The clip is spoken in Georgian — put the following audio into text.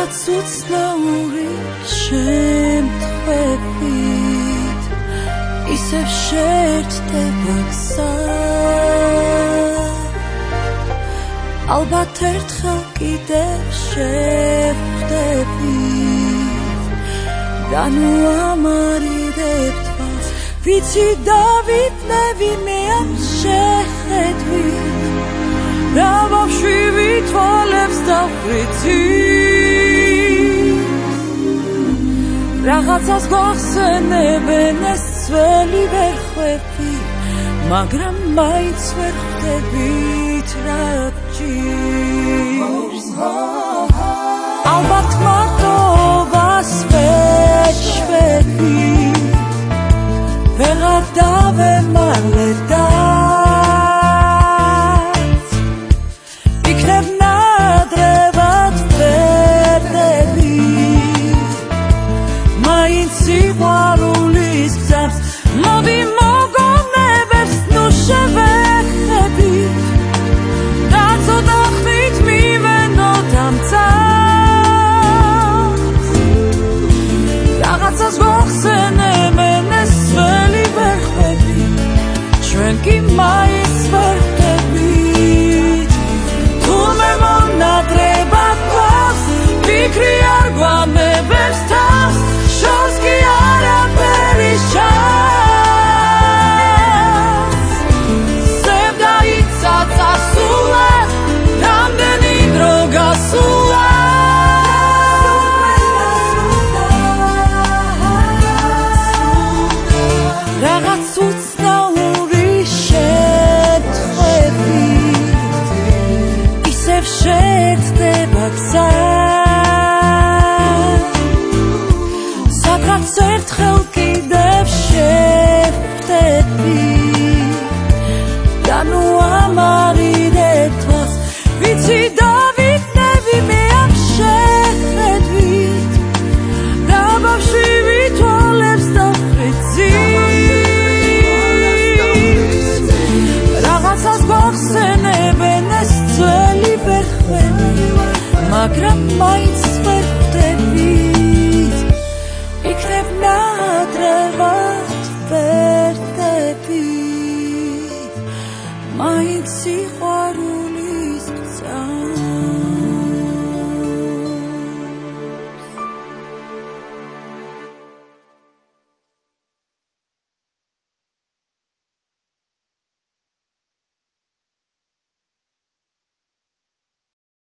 რაღაც უცნაური შემთხვევით ისევ შეერთდება გზა ალბათ ერთხელ კიდევ შევხვდებით და ნუ ამარიდებ თვალს ვიცი დავიტნევი მე ამ შეხედვით რა ბავშვი თვალებს დავფრიცი რაღაცას გვახსენებენ ეს ძველი ვერ ხვევი მაგრამ მაინც ვერ ხვდებით რა გჭირს ალბათ მარტობას ვეჩვევი ვეღარ დავემალე და სიყვარულის გზას მოდი მოგონებებს ნუ შევეხებით და ცოტა ხნით მივენოთ ამ წამს რაღაცას გვახსენებენ ეს ძველი ვერ ხვევი ჩვენ კი მაინც ვერ ხვდებით თუმე მონადრება გვაქვს ფიქრი არ გვამებებს თავს შორს კი არაფერი ჩანს ზევდა იცა წასულა რამდენი დრო გასულა რაღაც უცნაური შემთხვევით ისევ შეერთდება გზა ერთხელ კიდევ შევხვდები და ნუ ამარიდებ თვალს ვიცი დავიტნევი მე ამ შეხედვით რა ბავშვი თვალებს დავფრიცი რაღაცას გვახსენებენ ეს ძველი ვერ ხვევი მაგრამ მაინც ვერ ხვდებით იქნებ ნადრევად ვერ ხვდებით მაინც სიყვარული